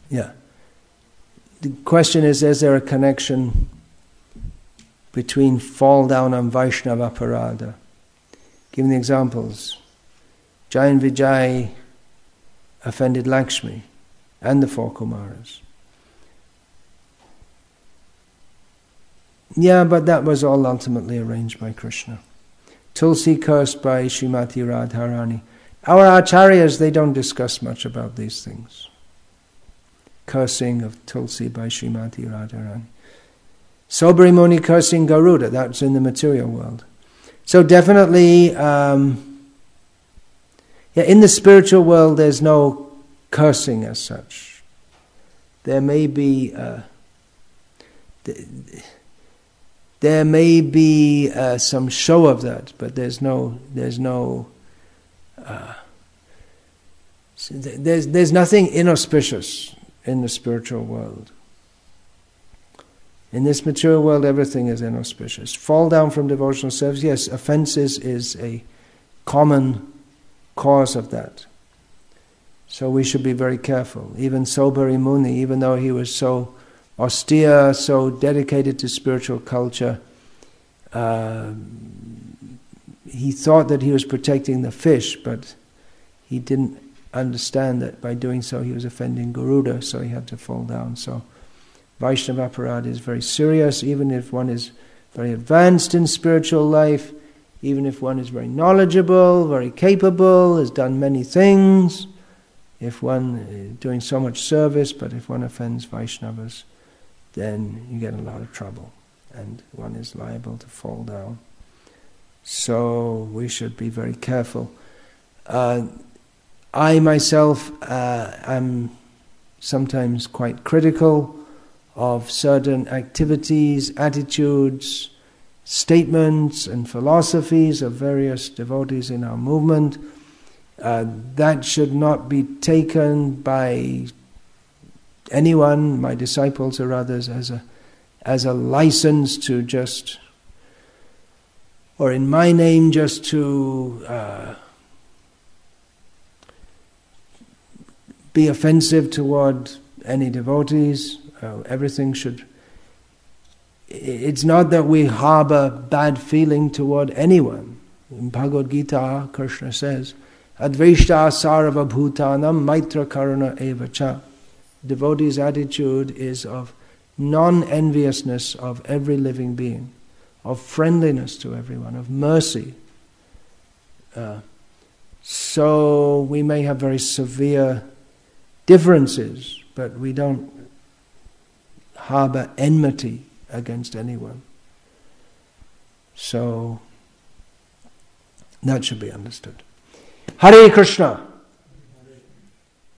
Yeah. The question is there a connection between fall down and Vaishnava Aparada? Giving the examples. Jai and Vijay offended Lakshmi and the four Kumaras. Yeah, but that was all ultimately arranged by Krishna. Tulsi cursed by Srimati Radharani. Our acharyas, they don't discuss much about these things. Cursing of Tulsi by Srimati Radharani. Sobari Muni cursing Garuda, that's in the material world. So definitely, in the spiritual world there's no cursing as such. There may be some show of that, but there's nothing inauspicious in the spiritual world. In this material world, everything is inauspicious. Fall down from devotional service, yes, offenses is a common cause of that. So we should be very careful. Even Sobari Muni, even though he was so austere, so dedicated to spiritual culture, he thought that he was protecting the fish, but he didn't understand that by doing so he was offending Garuda, so he had to fall down. So Vaishnava Aparada is very serious, even if one is very advanced in spiritual life, even if one is very knowledgeable, very capable, has done many things, if one is doing so much service, but if one offends Vaishnavas, then you get a lot of trouble and one is liable to fall down. So we should be very careful. I myself am sometimes quite critical of certain activities, attitudes, statements and philosophies of various devotees in our movement. That should not be taken by anyone, my disciples or others, as a license to just, or in my name just to be offensive toward any devotees. Everything should... It's not that we harbor bad feeling toward anyone. In Bhagavad Gita, Krishna says, Advaishta sarva bhutanam maitra karuna evacha. Devotee's attitude is of non-enviousness of every living being, of friendliness to everyone, of mercy. So we may have very severe differences, but we don't harbor enmity against anyone. So that should be understood. Hare Krishna.